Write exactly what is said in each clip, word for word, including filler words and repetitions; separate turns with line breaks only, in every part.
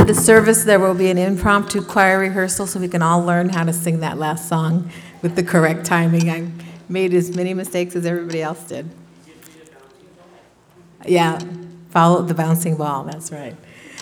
after the service, there will be an impromptu choir rehearsal so we can all learn how to sing that last song with the correct timing. I made as many mistakes as everybody else did. Yeah, follow the bouncing ball, that's right.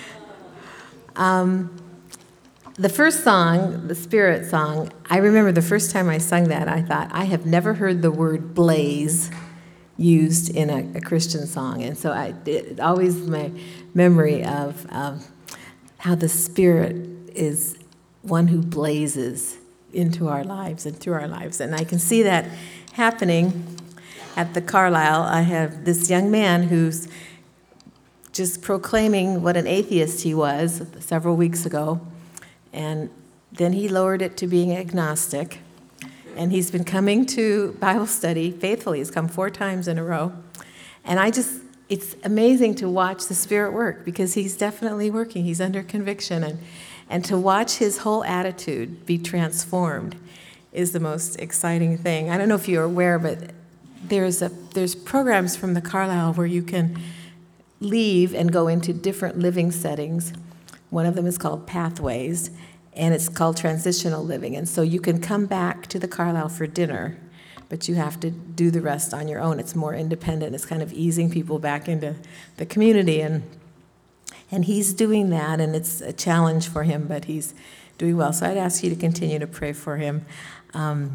Um, the first song, the Spirit song, I remember the first time I sung that, I thought, I have never heard the word blaze used in a, a Christian song. And so I, it always my memory of um, how the Spirit is one who blazes into our lives and through our lives. And I can see that happening at the Carlisle. I have this young man who's just proclaiming what an atheist he was several weeks ago. And then he lowered it to being agnostic. And he's been coming to Bible study faithfully. He's come four times in a row. And I just, it's amazing to watch the Spirit work because he's definitely working. He's under conviction. And, and to watch his whole attitude be transformed is the most exciting thing. I don't know if you're aware, but there's a there's programs from the Carlisle where you can leave and go into different living settings. One of them is called Pathways, and it's called Transitional Living. And so you can come back to the Carlisle for dinner, but you have to do the rest on your own. It's more independent. It's kind of easing people back into the community. And and he's doing that, and it's a challenge for him, but he's doing well. So I'd ask you to continue to pray for him. Um,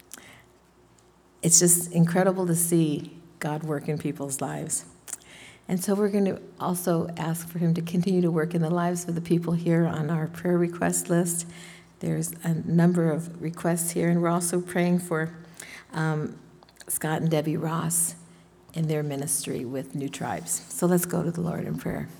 it's just incredible to see God work in people's lives. And so we're going to also ask for him to continue to work in the lives of the people here on our prayer request list. There's a number of requests here, and we're also praying for um, Scott and Debbie Ross in their ministry with New Tribes. So let's go to the Lord in prayer.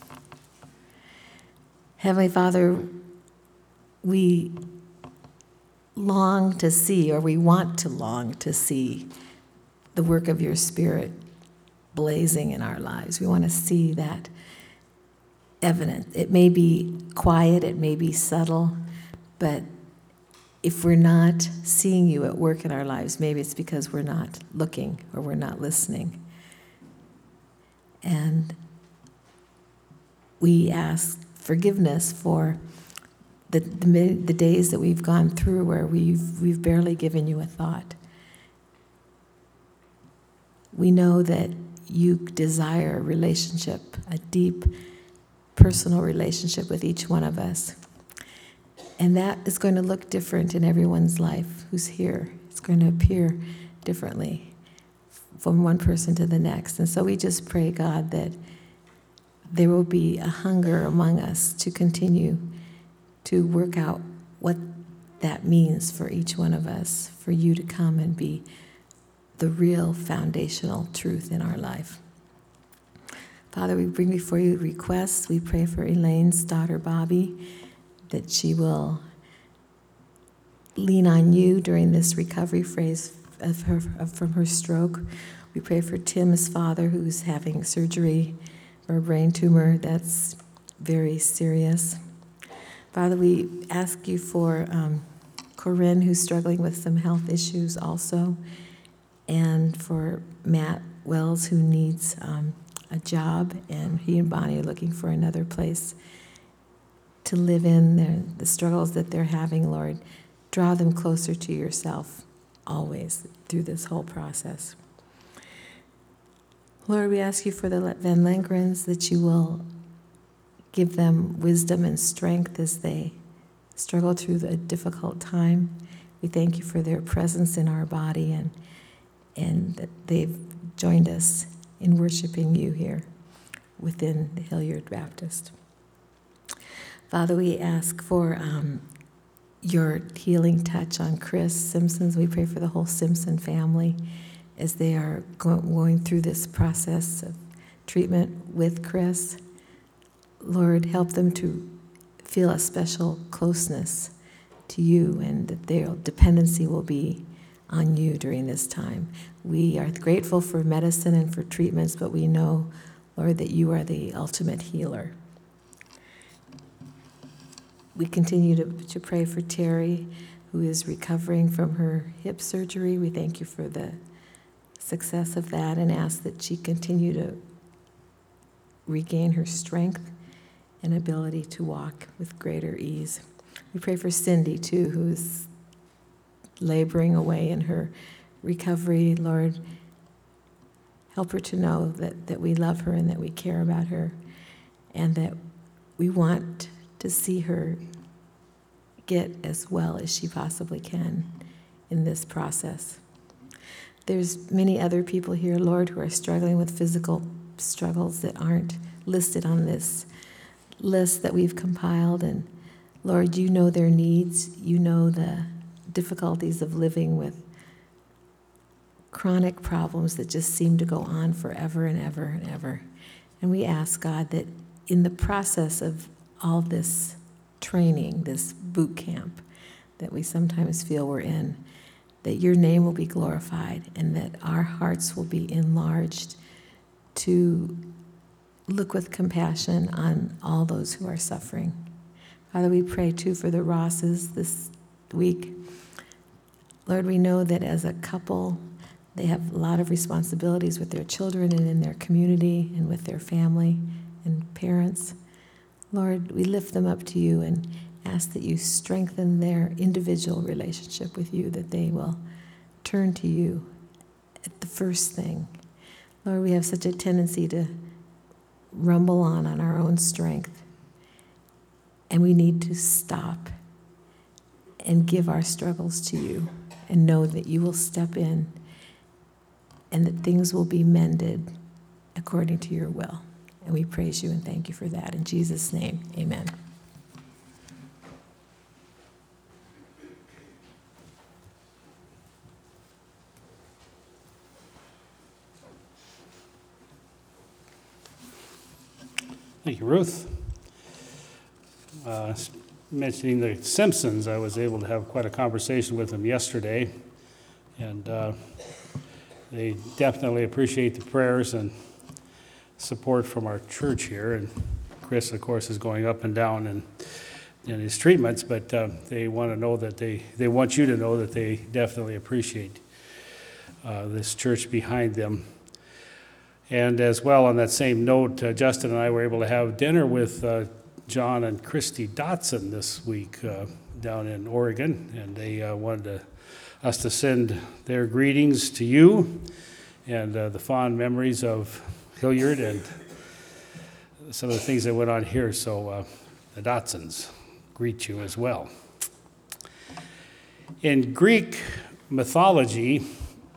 Heavenly Father, we long to see, or we want to long to see, the work of your Spirit blazing in our lives. We want to see that evident. It may be quiet, it may be subtle, but if we're not seeing you at work in our lives, maybe it's because we're not looking or we're not listening. And we ask forgiveness for the, the, the days that we've gone through where we've, we've barely given you a thought. We know that you desire a relationship, a deep personal relationship with each one of us. And that is going to look different in everyone's life who's here. It's going to appear differently from one person to the next. And so we just pray, God, that there will be a hunger among us to continue to work out what that means for each one of us, for you to come and be the real foundational truth in our life. Father, we bring before you requests. We pray for Elaine's daughter, Bobby, that she will lean on you during this recovery phase of her, of, from her stroke. We pray for Tim's father, who's having surgery for a brain tumor that's very serious. Father, we ask you for um, Corinne, who's struggling with some health issues also, and for Matt Wells, who needs um, a job, and he and Bonnie are looking for another place to live in. Their, the struggles that they're having, Lord, draw them closer to yourself always through this whole process. Lord, we ask you for the Van Lengrens, that you will give them wisdom and strength as they struggle through the difficult time. We thank you for their presence in our body, and and that they've joined us in worshiping you here within the Hilliard Baptist. Father, we ask for um, your healing touch on Chris Simpsons. We pray for the whole Simpson family as they are going through this process of treatment with Chris. Lord, help them to feel a special closeness to you, and that their dependency will be on you during this time. We are grateful for medicine and for treatments, but we know, Lord, that you are the ultimate healer. We continue to, to pray for Terry, who is recovering from her hip surgery. We thank you for the success of that and ask that she continue to regain her strength and ability to walk with greater ease. We pray for Cindy, too, who's laboring away in her recovery. Lord, help her to know that, that we love her and that we care about her and that we want to see her get as well as she possibly can in this process. There's many other people here, Lord, who are struggling with physical struggles that aren't listed on this list that we've compiled. And Lord, you know their needs. You know the difficulties of living with chronic problems that just seem to go on forever and ever and ever. And we ask, God, that in the process of all this training, this boot camp that we sometimes feel we're in, that your name will be glorified and that our hearts will be enlarged to look with compassion on all those who are suffering. Father, we pray too for the Rosses this week. Lord, we know that as a couple, they have a lot of responsibilities with their children and in their community and with their family and parents. Lord, we lift them up to you and ask that you strengthen their individual relationship with you, that they will turn to you at the first thing. Lord, we have such a tendency to rumble on on our own strength, and we need to stop and give our struggles to you and know that you will step in and that things will be mended according to your will. And we praise you and thank you for that. In Jesus' name, amen.
Thank you, Ruth. Uh, mentioning the Simpsons, I was able to have quite a conversation with them yesterday, and uh, they definitely appreciate the prayers and support from our church here. And Chris, of course, is going up and down in, in his treatments, but uh, they want to know that they, they want you to know that they definitely appreciate uh, this church behind them. And as well, on that same note, uh, Justin and I were able to have dinner with uh, John and Christy Dotson this week uh, down in Oregon, and they uh, wanted to, us to send their greetings to you and uh, the fond memories of Hilliard and some of the things that went on here. So uh, the Dotsons greet you as well. In Greek mythology,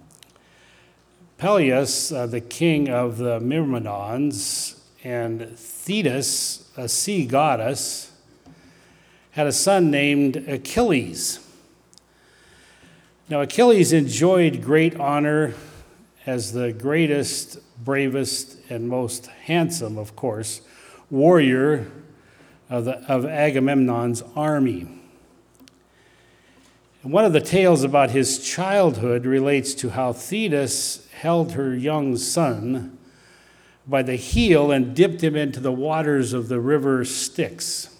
Peleus, uh, the king of the Myrmidons, and Thetis, a sea goddess, had a son named Achilles. Now, Achilles enjoyed great honor as the greatest, bravest, and most handsome, of course, warrior of, the, of Agamemnon's army. And one of the tales about his childhood relates to how Thetis held her young son by the heel and dipped him into the waters of the river Styx.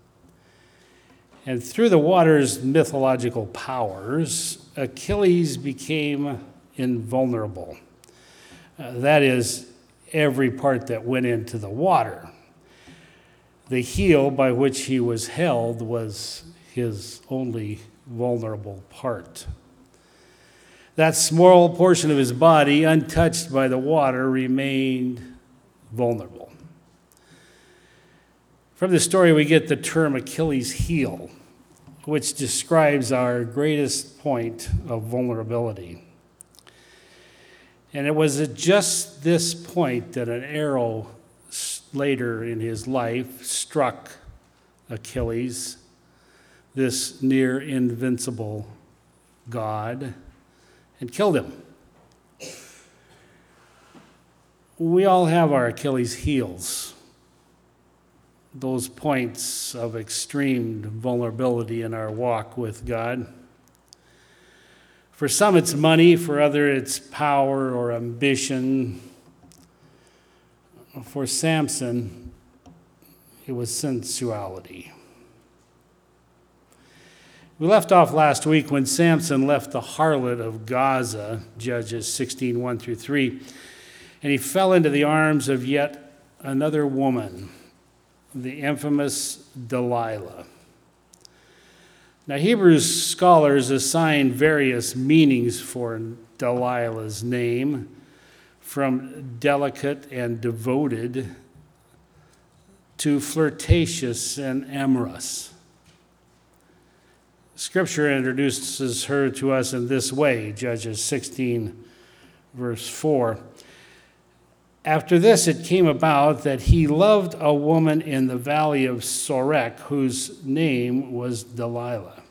And through the water's mythological powers, Achilles became invulnerable. Uh, that is, every part that went into the water. The heel by which he was held was his only vulnerable part. That small portion of his body, untouched by the water, remained vulnerable. From this story, we get the term Achilles' heel, which describes our greatest point of vulnerability. And it was at just this point that an arrow later in his life struck Achilles, this near invincible god, and killed him. We all have our Achilles heels, those points of extreme vulnerability in our walk with God. For some, it's money. For others, it's power or ambition. For Samson, it was sensuality. We left off last week when Samson left the harlot of Gaza, Judges sixteen, one through three, and he fell into the arms of yet another woman, the infamous Delilah. Now, Hebrew scholars assign various meanings for Delilah's name, from delicate and devoted to flirtatious and amorous. Scripture introduces her to us in this way, Judges sixteen, verse four. After this, it came about that he loved a woman in the valley of Sorek, whose name was Delilah.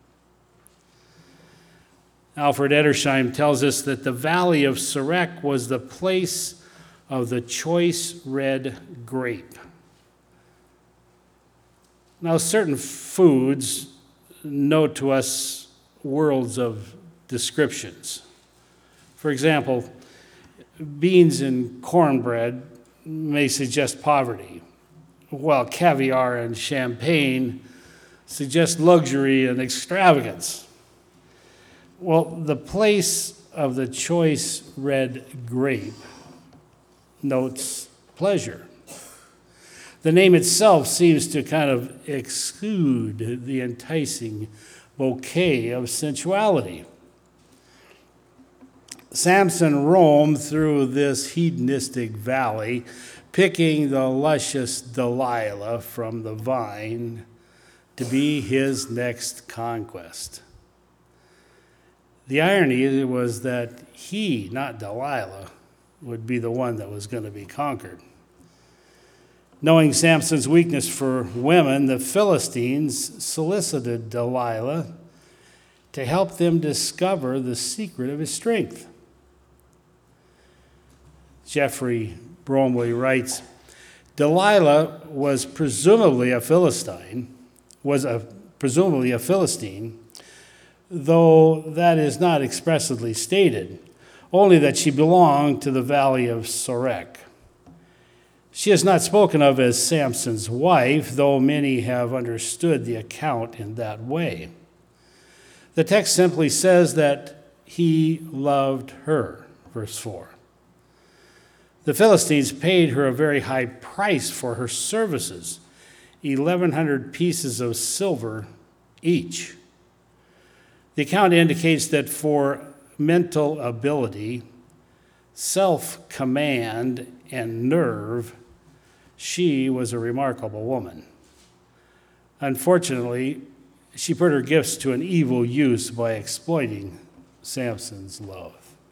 Alfred Edersheim tells us that the valley of Sorek was the place of the choice red grape. Now, certain foods note to us worlds of descriptions. For example, beans and cornbread may suggest poverty, while caviar and champagne suggest luxury and extravagance. Well, the place of the choice red grape notes pleasure. The name itself seems to kind of exude the enticing bouquet of sensuality. Samson roamed through this hedonistic valley, picking the luscious Delilah from the vine to be his next conquest. The irony was that he, not Delilah, would be the one that was going to be conquered. Knowing Samson's weakness for women, the Philistines solicited Delilah to help them discover the secret of his strength. Jeffrey Bromley writes, Delilah was presumably a Philistine, was a, presumably a Philistine, though that is not expressly stated, only that she belonged to the valley of Sorek. She is not spoken of as Samson's wife, though many have understood the account in that way. The text simply says that he loved her, verse four. The Philistines paid her a very high price for her services, eleven hundred pieces of silver each. The account indicates that for mental ability, self-command, and nerve, she was a remarkable woman. Unfortunately, she put her gifts to an evil use by exploiting Samson's love.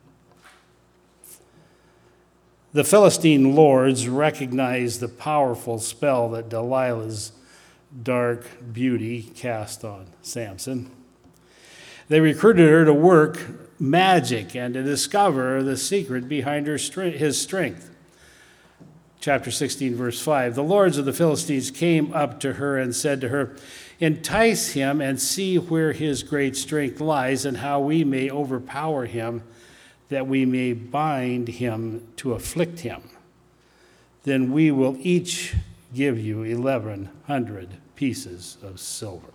The Philistine lords recognized the powerful spell that Delilah's dark beauty cast on Samson. They recruited her to work magic and to discover the secret behind her his strength. Chapter sixteen, verse five, the lords of the Philistines came up to her and said to her, entice him and see where his great strength lies and how we may overpower him, that we may bind him to afflict him. Then we will each give you eleven hundred pieces of silver.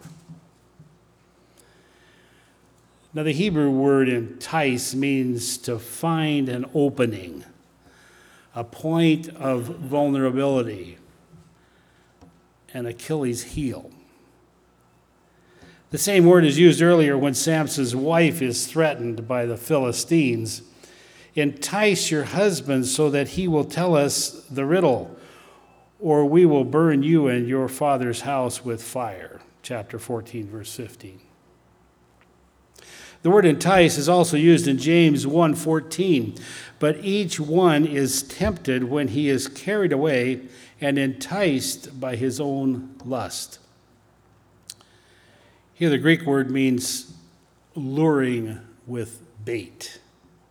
Now, the Hebrew word entice means to find an opening, a point of vulnerability, an Achilles heel. The same word is used earlier when Samson's wife is threatened by the Philistines. Entice your husband so that he will tell us the riddle, or we will burn you and your father's house with fire. Chapter fourteen, verse fifteen. The word entice is also used in James one fourteen, but each one is tempted when he is carried away and enticed by his own lust. Here the Greek word means luring with bait.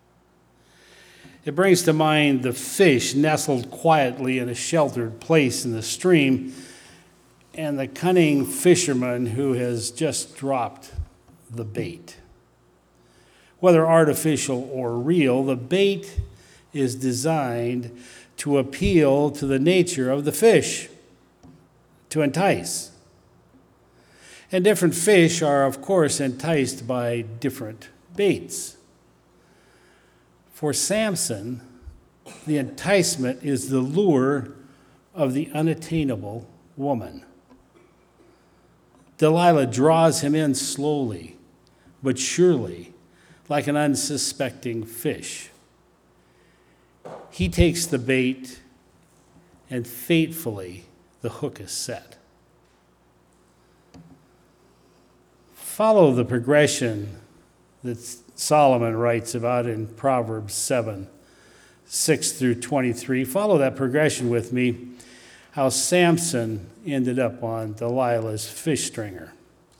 It brings to mind the fish nestled quietly in a sheltered place in the stream and the cunning fisherman who has just dropped the bait. Whether artificial or real, the bait is designed to appeal to the nature of the fish, to entice. And different fish are, of course, enticed by different baits. For Samson, the enticement is the lure of the unattainable woman. Delilah draws him in slowly, but surely, like an unsuspecting fish. He takes the bait, and fatefully the hook is set. Follow the progression that Solomon writes about in Proverbs seven, six through twenty-three. Follow that progression with me, how Samson ended up on Delilah's fish stringer.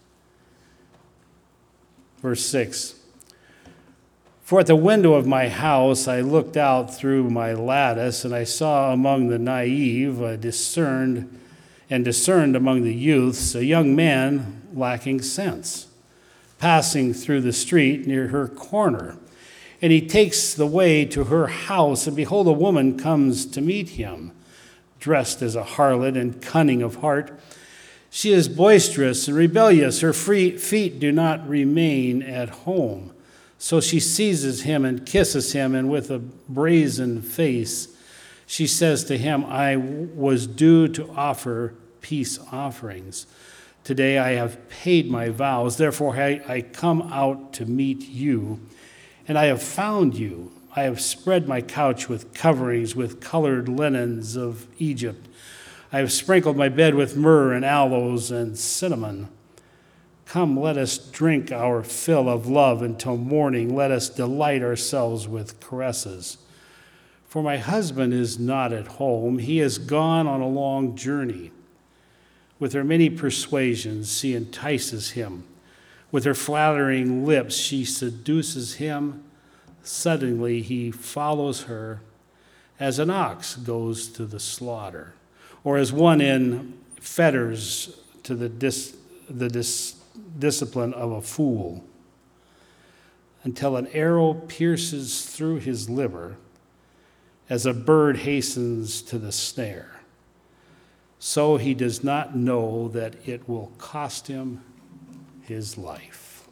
Verse six. For at the window of my house I looked out through my lattice, and I saw among the naive a discerned and discerned among the youths a young man lacking sense, passing through the street near her corner. And he takes the way to her house, and behold, a woman comes to meet him, dressed as a harlot and cunning of heart. She is boisterous and rebellious. Her free feet do not remain at home. So she seizes him and kisses him, and with a brazen face, she says to him, I was due to offer peace offerings. Today I have paid my vows. Therefore I, I come out to meet you, and I have found you. I have spread my couch with coverings, with colored linens of Egypt. I have sprinkled my bed with myrrh and aloes and cinnamon. Come, let us drink our fill of love until morning. Let us delight ourselves with caresses. For my husband is not at home. He has gone on a long journey. With her many persuasions, she entices him. With her flattering lips, she seduces him. Suddenly, he follows her as an ox goes to the slaughter, or as one in fetters to the dis, the dis, discipline of a fool, until an arrow pierces through his liver, as a bird hastens to the snare. So he does not know that it will cost him his life.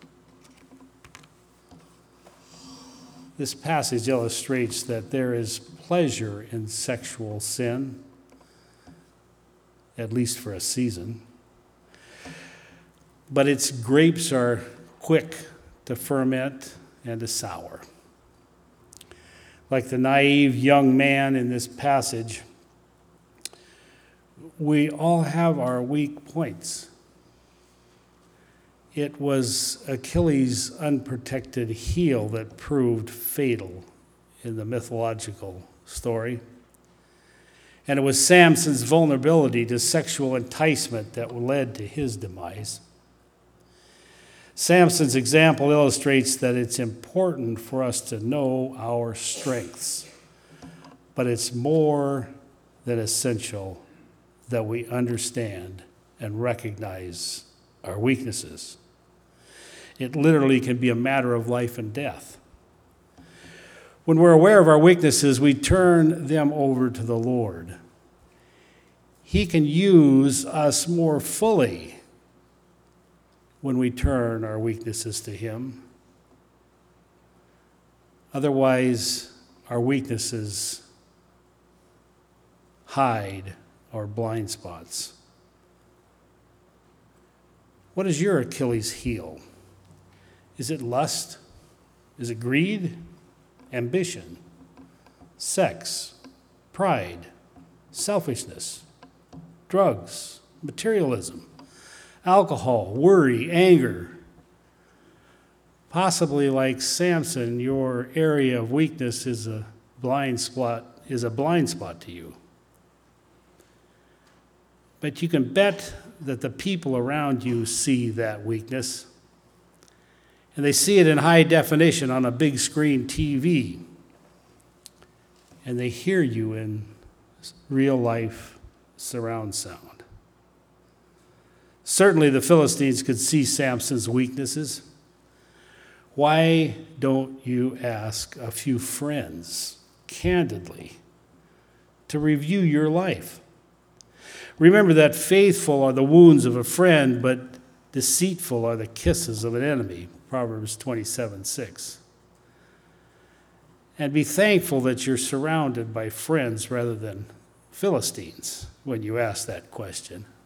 This passage illustrates that there is pleasure in sexual sin, at least for a season. But its grapes are quick to ferment and to sour. Like the naive young man in this passage, we all have our weak points. It was Achilles' unprotected heel that proved fatal in the mythological story. And it was Samson's vulnerability to sexual enticement that led to his demise. Samson's example illustrates that it's important for us to know our strengths, but it's more than essential that we understand and recognize our weaknesses. It literally can be a matter of life and death. When we're aware of our weaknesses, we turn them over to the Lord. He can use us more fully when we turn our weaknesses to Him. Otherwise, our weaknesses hide our blind spots. What is your Achilles heel? Is it lust? Is it greed? Ambition? Sex? Pride? Selfishness? Drugs? Materialism? Alcohol? Worry? Anger? Possibly like Samson, your area of weakness is a blind spot, is a blind spot to you. But you can bet that the people around you see that weakness, and they see it in high definition on a big screen T V, and they hear you in real life surround sound. Certainly the Philistines could see Samson's weaknesses. Why don't you ask a few friends candidly to review your life? Remember that faithful are the wounds of a friend, but deceitful are the kisses of an enemy, Proverbs twenty-seven six. And be thankful that you're surrounded by friends rather than Philistines when you ask that question.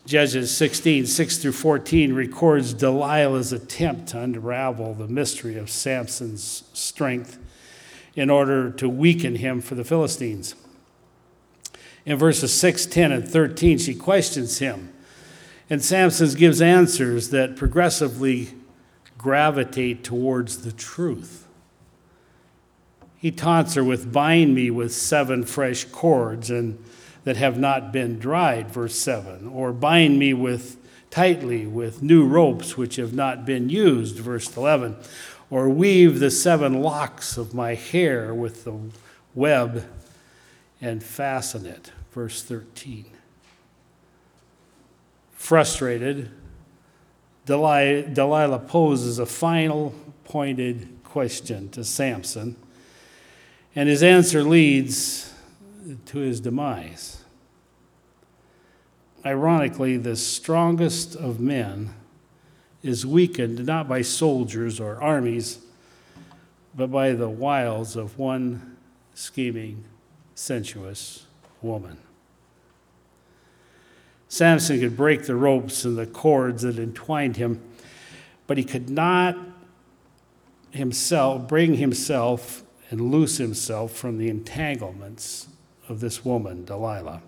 Judges sixteen, six through fourteen records Delilah's attempt to unravel the mystery of Samson's strength in order to weaken him for the Philistines. In verses six, ten, and thirteen, she questions him, and Samson gives answers that progressively gravitate towards the truth. He taunts her with, "Bind me with seven fresh cords and that have not been dried," verse seven, or "Bind me with tightly with new ropes which have not been used," verse eleven, or "Weave the seven locks of my hair with the web and fasten it," verse thirteen. Frustrated, Delilah, Delilah poses a final pointed question to Samson, and his answer leads to his demise. Ironically, the strongest of men is weakened not by soldiers or armies, but by the wiles of one scheming, sensuous woman. Samson could break the ropes and the cords that entwined him, but he could not himself bring himself and loose himself from the entanglements of this woman, Delilah.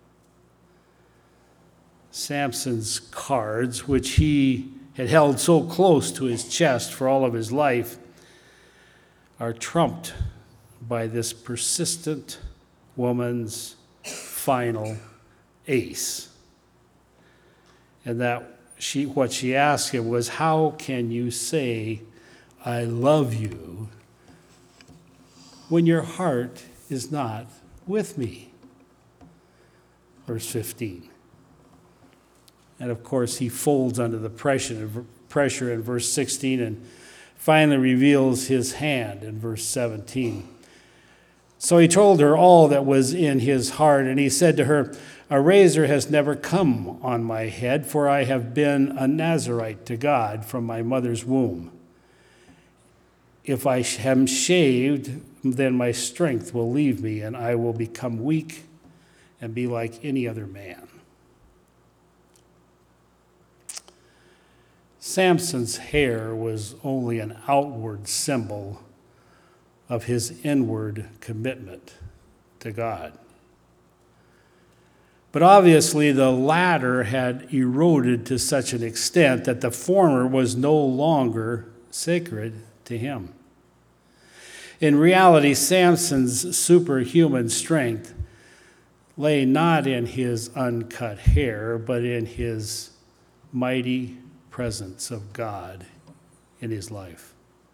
Samson's cards, which he had held so close to his chest for all of his life, are trumped by this persistent woman's final ace. And that she, what she asked him was, "How can you say, 'I love you,' when your heart is not with me?" Verse fifteen. And of course, he folds under the pressure, pressure in verse sixteen and finally reveals his hand in verse seventeen. So he told her all that was in his heart, and he said to her, "A razor has never come on my head, for I have been a Nazirite to God from my mother's womb. If I am shaved, then my strength will leave me, and I will become weak and be like any other man." Samson's hair was only an outward symbol of his inward commitment to God. But obviously, the latter had eroded to such an extent that the former was no longer sacred to him. In reality, Samson's superhuman strength lay not in his uncut hair, but in his mighty presence of God in his life.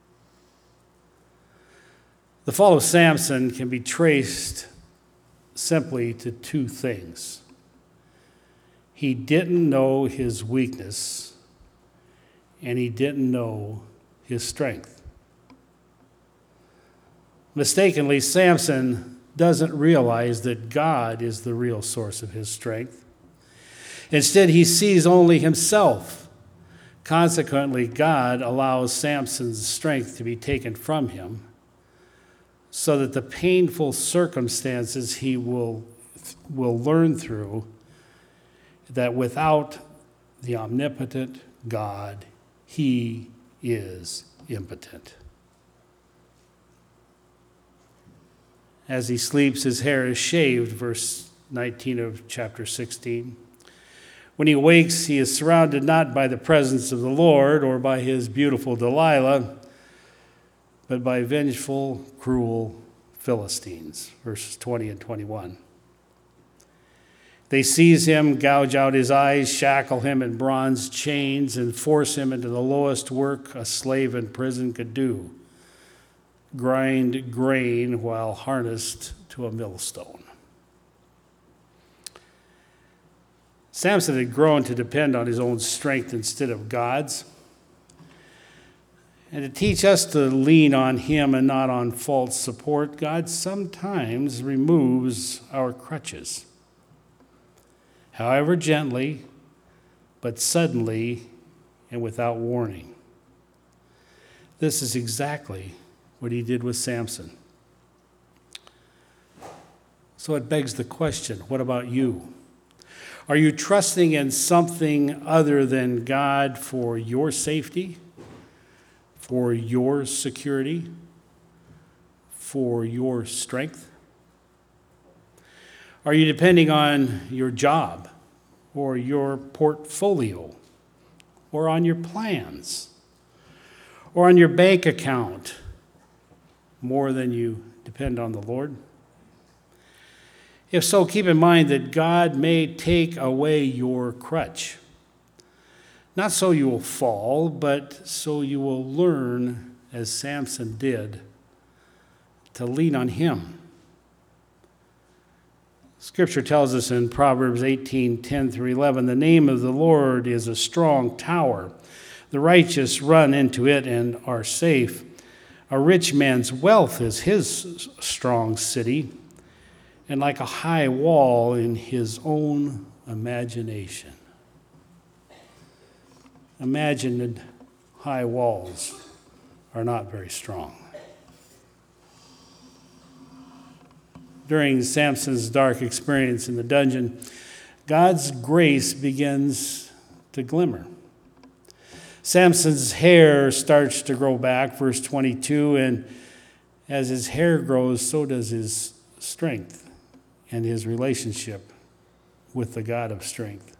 The fall of Samson can be traced simply to two things. He didn't know his weakness, and he didn't know his strength. Mistakenly, Samson doesn't realize that God is the real source of his strength. Instead, he sees only himself. Consequently, God allows Samson's strength to be taken from him so that the painful circumstances he will, will learn through that without the omnipotent God, he is impotent. As he sleeps, his hair is shaved, verse nineteen of chapter sixteen. When he awakes, he is surrounded not by the presence of the Lord or by his beautiful Delilah, but by vengeful, cruel Philistines, verses twenty and twenty-one. They seize him, gouge out his eyes, shackle him in bronze chains, and force him into the lowest work a slave in prison could do: grind grain while harnessed to a millstone. Samson had grown to depend on his own strength instead of God's, and to teach us to lean on him and not on false support, God sometimes removes our crutches. However gently, but suddenly and without warning. This is exactly what he did with Samson. So it begs the question, what about you? Are you trusting in something other than God for your safety, for your security, for your strength? Are you depending on your job or your portfolio or on your plans or on your bank account more than you depend on the Lord? If so, keep in mind that God may take away your crutch. Not so you will fall, but so you will learn, as Samson did, to lean on him. Scripture tells us in Proverbs eighteen, ten through eleven, the name of the Lord is a strong tower. The righteous run into it and are safe. A rich man's wealth is his strong city, and like a high wall in his own imagination. Imagined high walls are not very strong. During Samson's dark experience in the dungeon, God's grace begins to glimmer. Samson's hair starts to grow back, verse twenty-two, and as his hair grows, so does his strength and his relationship with the God of strength.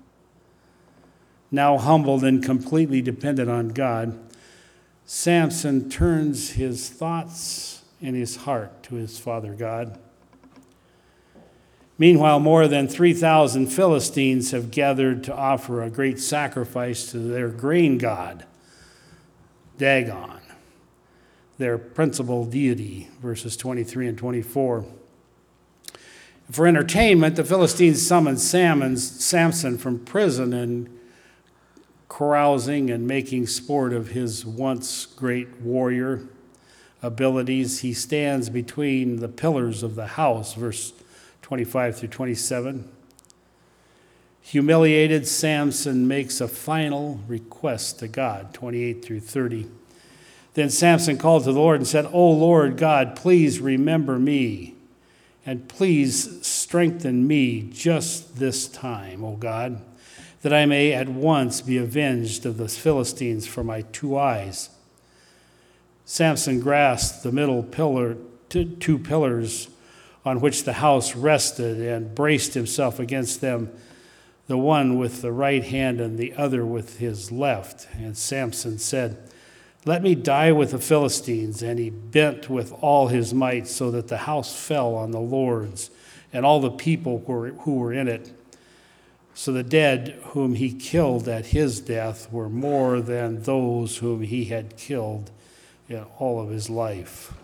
Now humbled and completely dependent on God, Samson turns his thoughts and his heart to his Father God. Meanwhile, more than three thousand Philistines have gathered to offer a great sacrifice to their grain god, Dagon, their principal deity, verses twenty-three and twenty-four. For entertainment, the Philistines summoned Samson from prison and carousing and making sport of his once great warrior abilities. He stands between the pillars of the house, verse twenty-five through twenty-seven. Humiliated, Samson makes a final request to God, twenty-eight through thirty. Then Samson called to the Lord and said, "O Lord God, please remember me, and please strengthen me just this time, O God, that I may at once be avenged of the Philistines for my two eyes." Samson grasped the middle pillar, two pillars on which the house rested, and braced himself against them, the one with the right hand and the other with his left. And Samson said, "Let me die with the Philistines." And he bent with all his might so that the house fell on the lords and all the people who were, who were in it. So the dead whom he killed at his death were more than those whom he had killed in all of his life.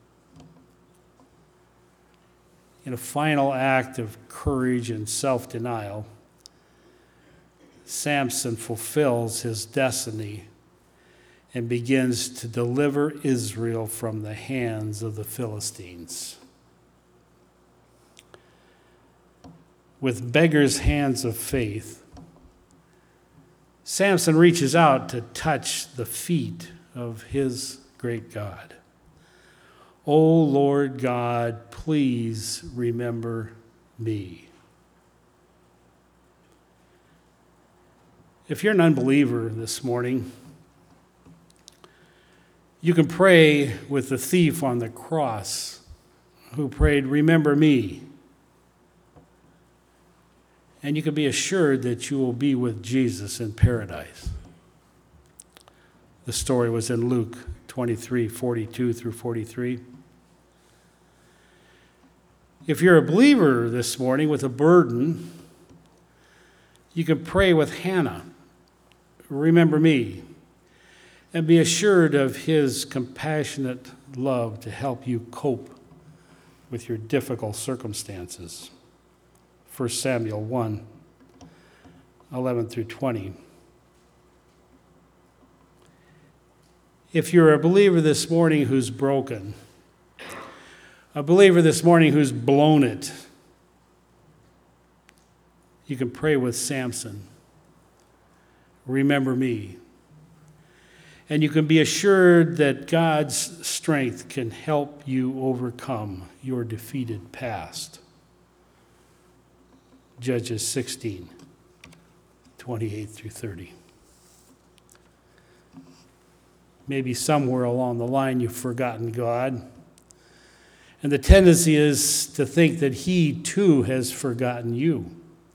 In a final act of courage and self-denial, Samson fulfills his destiny and begins to deliver Israel from the hands of the Philistines. With beggar's hands of faith, Samson reaches out to touch the feet of his great God. "O Lord God, please remember me." If you're an unbeliever this morning, you can pray with the thief on the cross who prayed, "Remember me." And you can be assured that you will be with Jesus in paradise. The story was in Luke twenty-three, forty-two through forty-three. If you're a believer this morning with a burden, you can pray with Hannah, "Remember me," and be assured of his compassionate love to help you cope with your difficult circumstances. First Samuel one, eleven through twenty. If you're a believer this morning who's broken, a believer this morning who's blown it, you can pray with Samson, "Remember me." And you can be assured that God's strength can help you overcome your defeated past. Judges sixteen, twenty-eight through thirty. Maybe somewhere along the line you've forgotten God. And the tendency is to think that he too has forgotten you.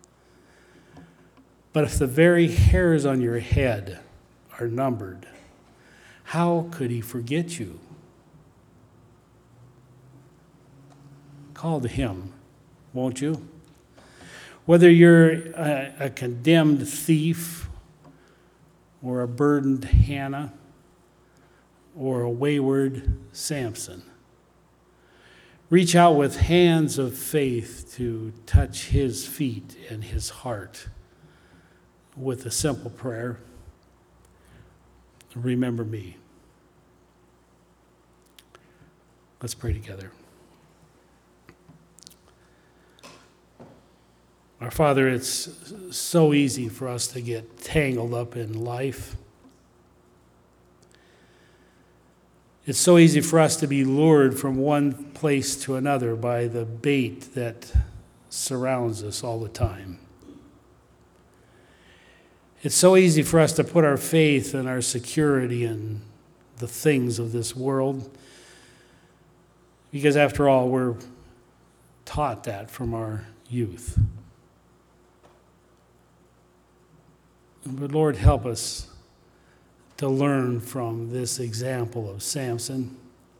But if the very hairs on your head are numbered, how could he forget you? Call to him, won't you? Whether you're a, a condemned thief or a burdened Hannah or a wayward Samson, reach out with hands of faith to touch his feet and his heart with a simple prayer. Remember me. Let's pray together. Our Father, it's so easy for us to get tangled up in life. It's so easy for us to be lured from one place to another by the bait that surrounds us all the time. It's so easy for us to put our faith and our security in the things of this world, because after all, we're taught that from our youth. But Lord, help us to learn from this example of Samson,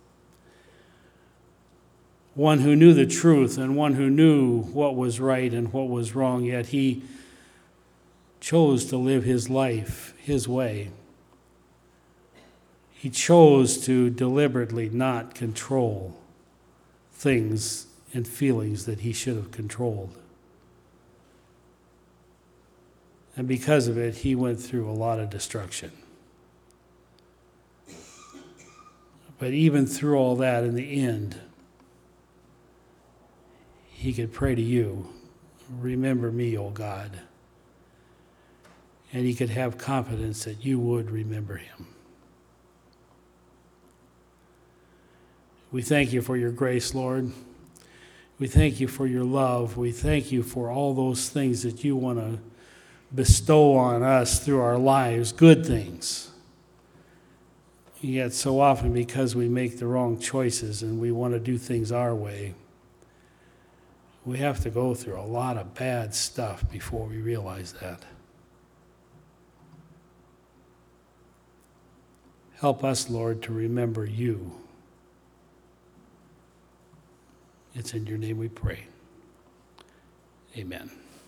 one who knew the truth and one who knew what was right and what was wrong, yet he chose to live his life his way. He chose to deliberately not control things and feelings that he should have controlled. And because of it, he went through a lot of destruction. But even through all that, in the end, he could pray to you, remember me, O God. And he could have confidence that you would remember him. We thank you for your grace, Lord. We thank you for your love. We thank you for all those things that you want to bestow on us through our lives, good things. Yet so often, because we make the wrong choices and we want to do things our way, we have to go through a lot of bad stuff before we realize that. Help us, Lord, to remember you. It's in your name we pray. Amen.